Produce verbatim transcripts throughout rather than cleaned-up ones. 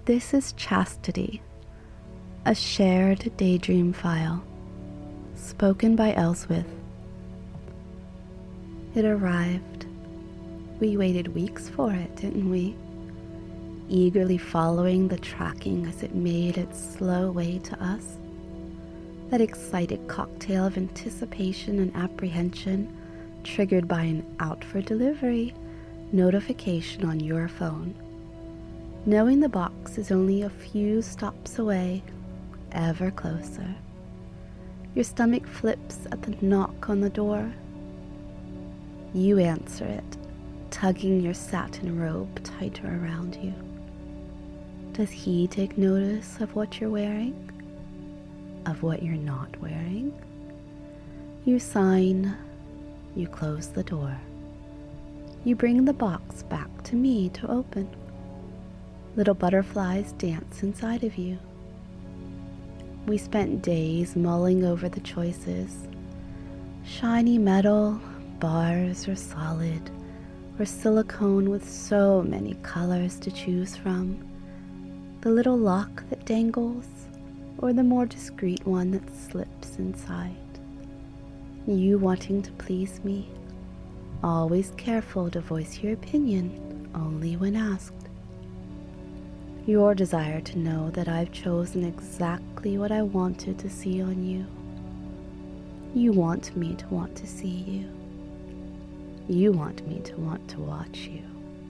This is Chastity, a shared daydream file, spoken by Elswith. It arrived. We waited weeks for it, didn't we? Eagerly following the tracking as it made its slow way to us. That excited cocktail of anticipation and apprehension triggered by an out for delivery notification on your phone. Knowing the box is only a few stops away, ever closer. Your stomach flips at the knock on the door. You answer it, tugging your satin robe tighter around you. Does he take notice of what you're wearing? Of what you're not wearing? You sign, you close the door. You bring the box back to me to open. Little butterflies dance inside of you. We spent days mulling over the choices. Shiny metal, bars or solid, or silicone with so many colors to choose from. The little lock that dangles, or the more discreet one that slips inside. You wanting to please me, always careful to voice your opinion only when asked. Your desire to know that I've chosen exactly what I wanted to see on you. You want me to want to see you. You want me to want to watch you.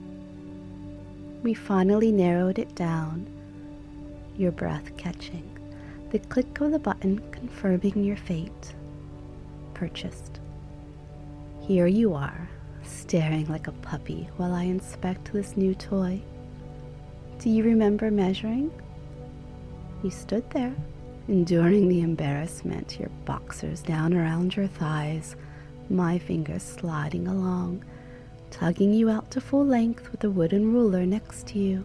We finally narrowed it down, your breath catching, the click of the button confirming your fate. Purchased. Here you are, staring like a puppy while I inspect this new toy. Do you remember measuring? You stood there, enduring the embarrassment, your boxers down around your thighs, my fingers sliding along, tugging you out to full length with a wooden ruler next to you.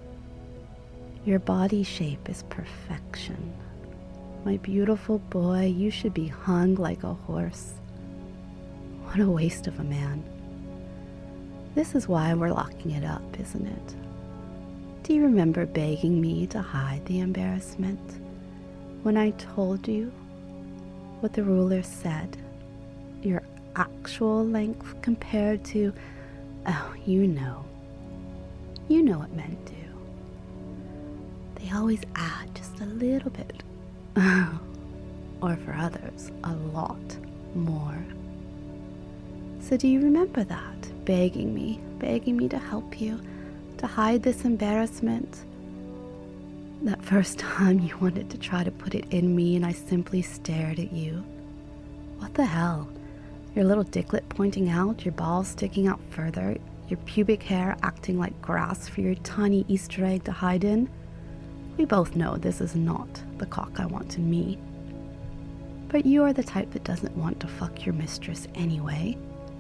Your body shape is perfection. My beautiful boy, you should be hung like a horse. What a waste of a man. This is why we're locking it up, isn't it? Do you remember begging me to hide the embarrassment when I told you what the ruler said? Your actual length compared to, oh, you know. You know what men do. They always add just a little bit. Or for others, a lot more. So do you remember that? Begging me, begging me to help you, to hide this embarrassment. That first time you wanted to try to put it in me and I simply stared at you. What the hell? Your little dicklet pointing out, your balls sticking out further, your pubic hair acting like grass for your tiny Easter egg to hide in. We both know this is not the cock I want in me. But you are the type that doesn't want to fuck your mistress anyway.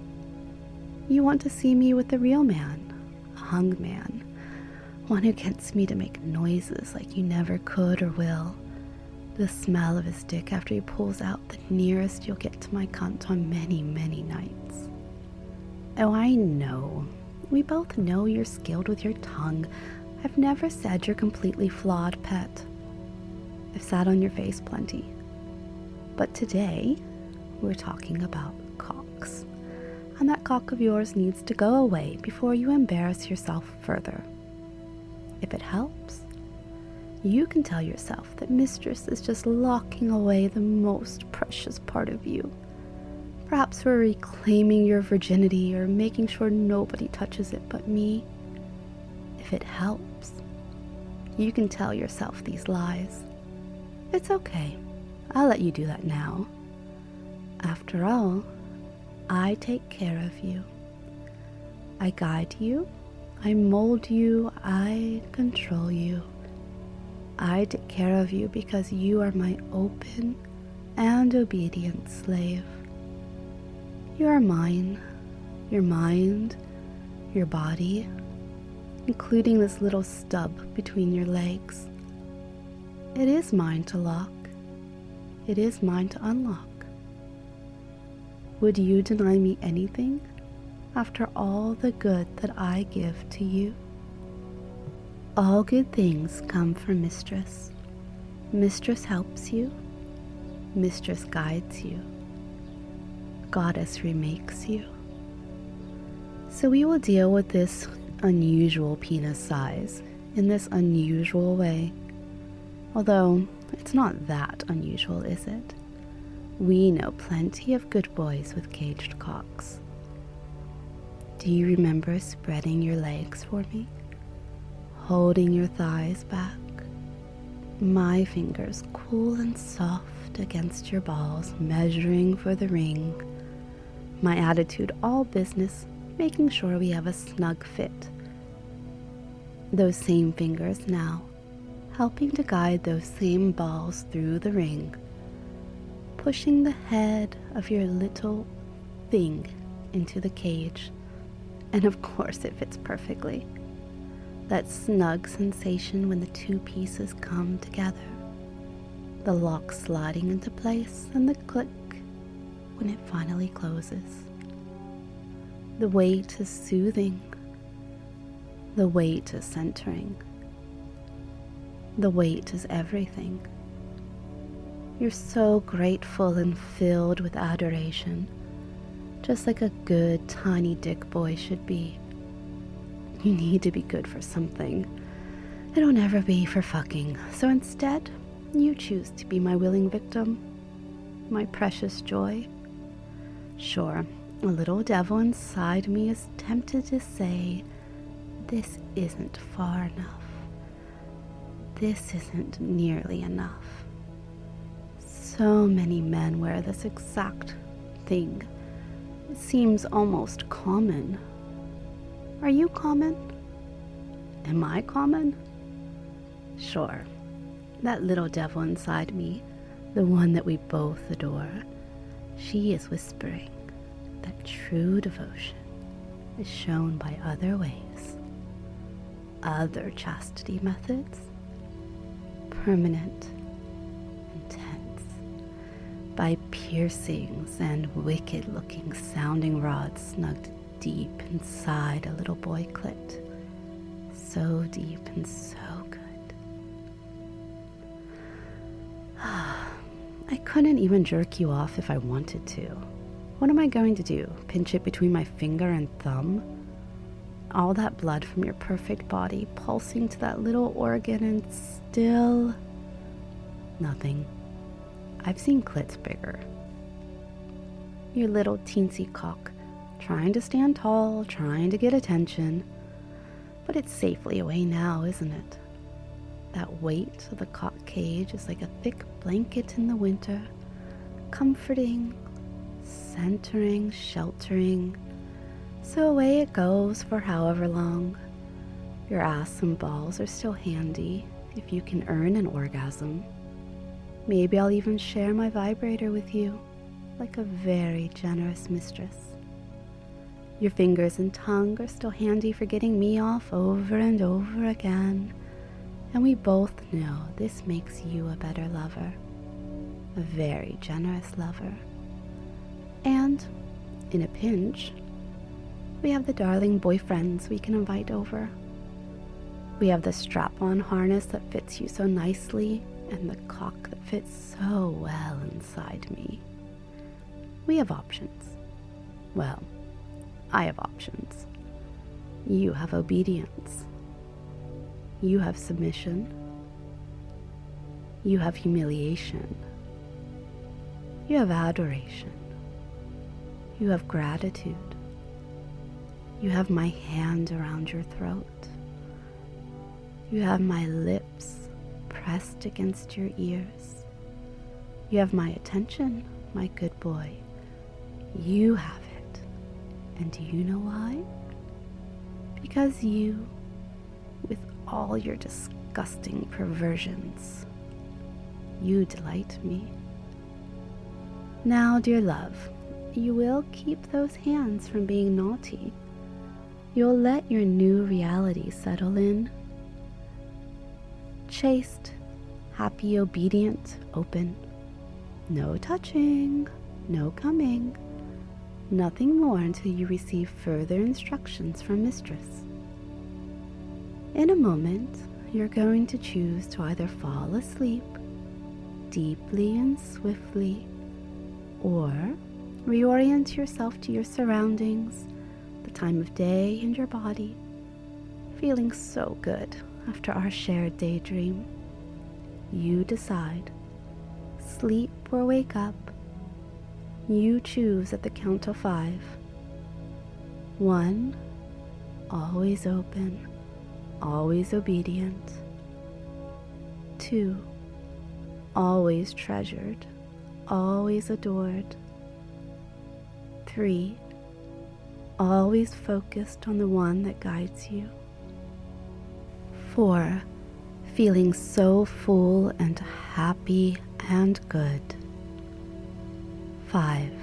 You want to see me with the real man. Hung man, one who gets me to make noises like you never could or will. The smell of his dick after he pulls out the nearest you'll get to my cunt on many, many nights. Oh, I know. We both know you're skilled with your tongue. I've never said you're completely flawed, pet. I've sat on your face plenty. But today, we're talking about cocks. And that cock of yours needs to go away before you embarrass yourself further. If it helps, you can tell yourself that mistress is just locking away the most precious part of you. Perhaps we're reclaiming your virginity or making sure nobody touches it but me. If it helps, you can tell yourself these lies. It's okay. I'll let you do that now. After all, I take care of you. I guide you, I mold you, I control you. I take care of you because you are my open and obedient slave. You are mine, your mind, your body, including this little stub between your legs. It is mine to lock. It is mine to unlock. Would you deny me anything after all the good that I give to you? All good things come from Mistress. Mistress helps you. Mistress guides you. Goddess remakes you. So we will deal with this unusual penis size in this unusual way. Although, it's not that unusual, is it? We know plenty of good boys with caged cocks. Do you remember spreading your legs for me? Holding your thighs back? My fingers cool and soft against your balls, measuring for the ring. My attitude all business, making sure we have a snug fit. Those same fingers now, helping to guide those same balls through the ring, pushing the head of your little thing into the cage, and of course it fits perfectly. That snug sensation when the two pieces come together, the lock sliding into place and the click when it finally closes. The weight is soothing, the weight is centering, the weight is everything. You're so grateful and filled with adoration, just like a good tiny dick boy should be. You need to be good for something. It'll never be for fucking. So instead, you choose to be my willing victim, my precious joy. Sure, a little devil inside me is tempted to say, this isn't far enough. This isn't nearly enough. So many men wear this exact thing. It seems almost common. Are you common? Am I common? Sure, that little devil inside me, the one that we both adore, she is whispering that true devotion is shown by other ways, other chastity methods, permanent, intense, by piercings and wicked-looking sounding rods snugged deep inside a little boy clit. So deep and so good. I couldn't even jerk you off if I wanted to. What am I going to do? Pinch it between my finger and thumb? All that blood from your perfect body pulsing to that little organ and still nothing. I've seen clits bigger. Your little teensy cock, trying to stand tall, trying to get attention. But it's safely away now, isn't it? That weight of the cock cage is like a thick blanket in the winter, comforting, centering, sheltering. So away it goes for however long. Your ass and balls are still handy if you can earn an orgasm. Maybe I'll even share my vibrator with you, like a very generous mistress. Your fingers and tongue are still handy for getting me off over and over again. And we both know this makes you a better lover. A very generous lover. And, in a pinch, we have the darling boyfriends we can invite over. We have the strap-on harness that fits you so nicely and the cock that fits so well inside me. We have options. Well, I have options. You have obedience. You have submission. You have humiliation. You have adoration. You have gratitude. You have my hand around your throat. You have my lips pressed against your ears. You have my attention, my good boy. You have it. And do you know why? Because you, with all your disgusting perversions, you delight me. Now, dear love, you will keep those hands from being naughty. You'll let your new reality settle in. Chaste, happy, obedient, open. No touching, no coming. Nothing more until you receive further instructions from Mistress. In a moment, you're going to choose to either fall asleep deeply and swiftly, or reorient yourself to your surroundings, the time of day, and your body, feeling so good after our shared daydream. You decide. Sleep or wake up. You choose at the count of five. One, always open, always obedient. Two, always treasured, always adored. Three, always focused on the one that guides you. Four, feeling so full and happy and good. Five,